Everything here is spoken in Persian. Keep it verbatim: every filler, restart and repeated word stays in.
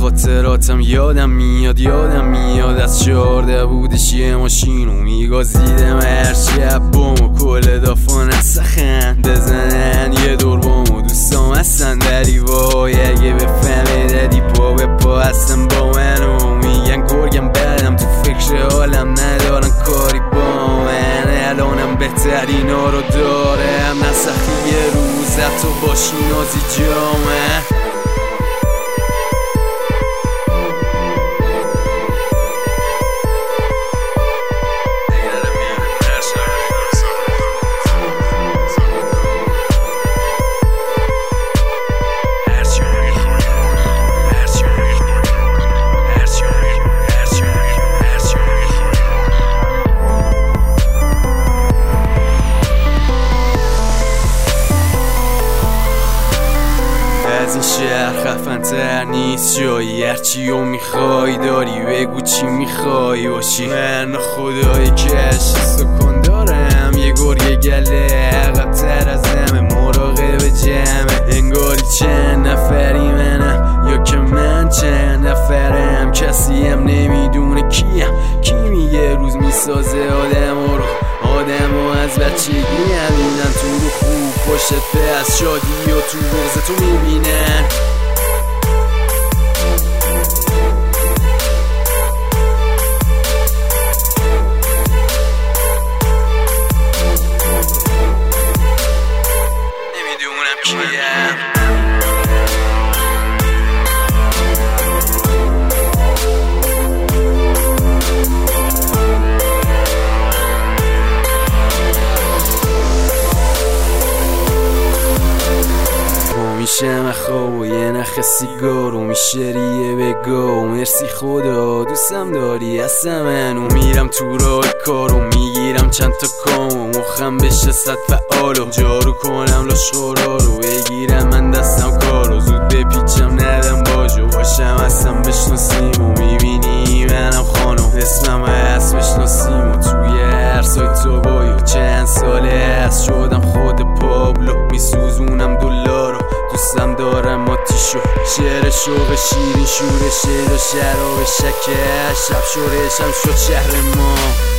خاطراتم یادم میاد یادم میاد از چهارده بودش یه ماشینو میگازیدم هر شب بومو کل دافا نسخن بزنن یه دور بومو دوستام هستن در ایوای اگه بفهمه دادی پا به پا هستن با منو میگن گرگم بدم تو فکر حالم ندارن کاری با من الانم بهترینا رو دارم نسخی یه روز تو باشی نازی جامه از این شهر خفن تر نیست جایی هرچی و میخوای داری بگو چی میخوای باشی من خدایی که سکون دارم یه گرگ گله عقب تر از همه مراقب جمعه انگاری چند نفری منم یا که من چند نفرم کسی هم نمیدونه کیم کی میگه روز میسازه آدم رو آدم و از بچگی همینن تو رو خوب پشت به از شادی و تو بغض تو میبینن نمیدونم کیم میشم خواب و یه نخ سیگار و میشه ریه بگاه و مرسی خدا دوستم داری هستم منو میرم تو راه کار و میگیرم چند تا کام و مخم بشه صد فعال و جارو کنم لاشخورا رو بگیرم من دستم کارو زود بپیچم ندم باجو باشم هستم بشناسیم و میبینی منم خانم اسمم هست بشناسیم و توی هر سایت تو بایو چند ساله هست شدم خود پابلو میسوزونم دلارو دوستم دارم آتیشو شعر شوق شیرین شور شعر و شراب شکر شب شورشم شد شهر ما